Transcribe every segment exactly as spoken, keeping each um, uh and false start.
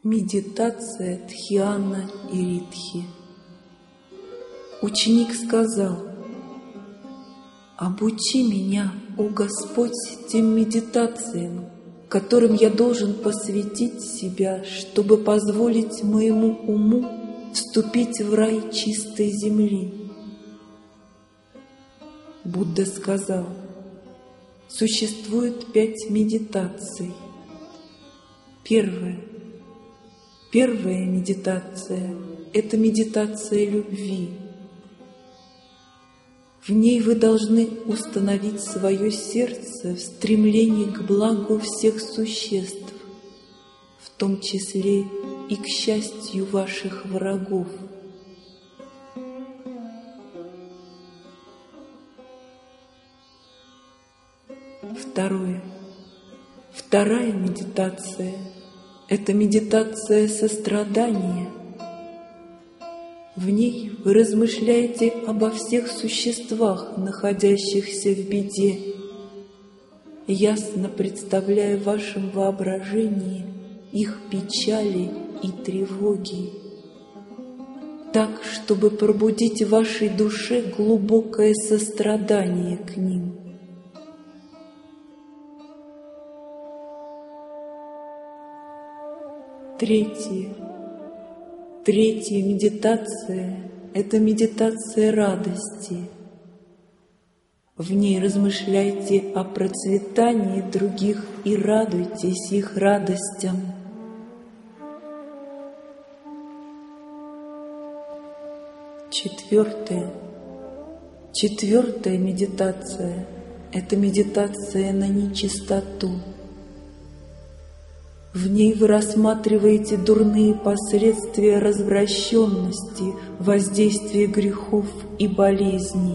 Медитация Дхьяна и Риддхи. Ученик сказал: «Обучи меня, о Господь, тем медитациям, которым я должен посвятить себя, чтобы позволить моему уму вступить в рай чистой земли». Будда сказал: существует пять медитаций. Первая. Первая медитация – это медитация любви. В ней вы должны установить свое сердце в стремлении к благу всех существ, в том числе и к счастью ваших врагов. Второе. Вторая медитация – это медитация сострадания. В ней вы размышляете обо всех существах, находящихся в беде, ясно представляя в вашем воображении их печали и тревоги, так, чтобы пробудить в вашей душе глубокое сострадание к ним. Третье. Третья медитация – это медитация радости. В ней размышляйте о процветании других и радуйтесь их радостям. Четвертое. Четвертая медитация – это медитация на нечистоту. В ней вы рассматриваете дурные последствия развращенности, воздействия грехов и болезней.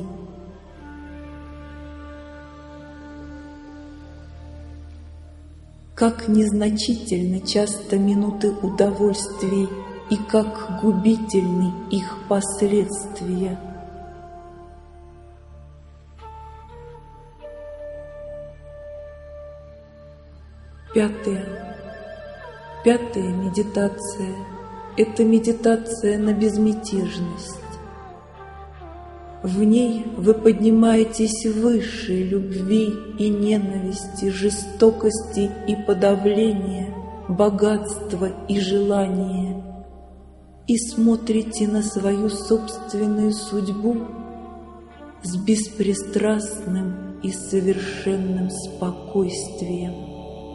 Как незначительны часто минуты удовольствий и как губительны их последствия. Пятое. Пятая медитация – это медитация на безмятежность. В ней вы поднимаетесь выше любви и ненависти, жестокости и подавления, богатства и желания, и смотрите на свою собственную судьбу с беспристрастным и совершенным спокойствием.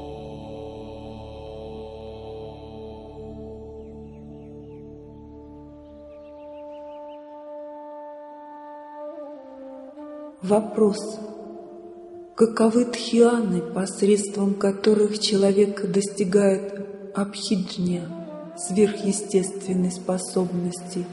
Вопрос: каковы дхьяны, посредством которых человек достигает абхиджня, сверхъестественной способности?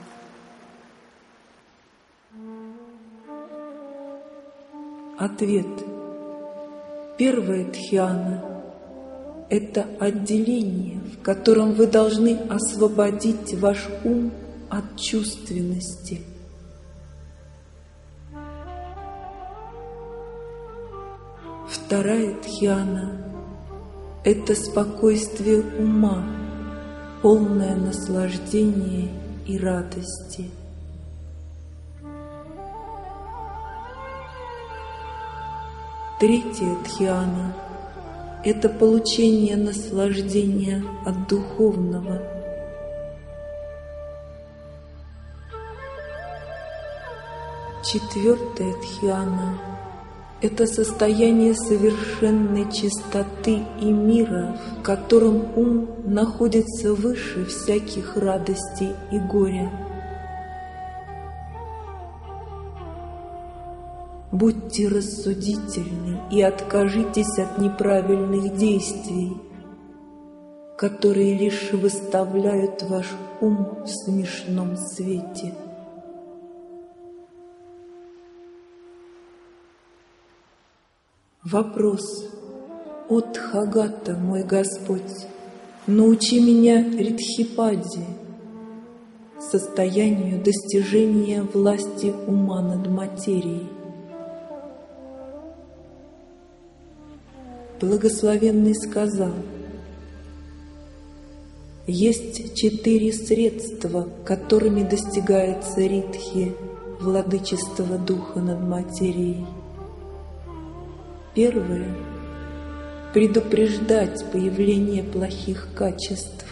Ответ: первая дхьяна – это отделение, в котором вы должны освободить ваш ум от чувственности. Вторая дхьяна – это спокойствие ума, полное наслаждение и радости. Третья дхьяна – это получение наслаждения от духовного. Четвертая дхьяна – это состояние совершенной чистоты и мира, в котором ум находится выше всяких радостей и горя. Будьте рассудительны и откажитесь от неправильных действий, которые лишь выставляют ваш ум в смешном свете. Вопрос: «О Тхагата, мой Господь, научи меня риддхипаде, состоянию достижения власти ума над материей». Благословенный сказал: Есть четыре средства, которыми достигается риддхи, владычество духа над материей. Первое — предупреждать появление плохих качеств.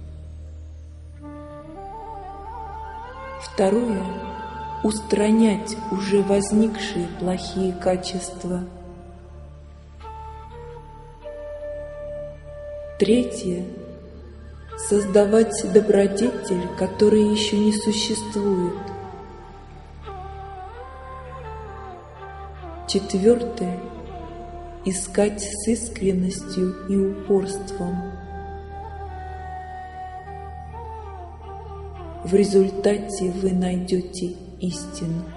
Второе — устранять уже возникшие плохие качества. Третье — создавать добродетель, которая еще не существует. Четвертое — искать с искренностью и упорством. В результате вы найдете истину.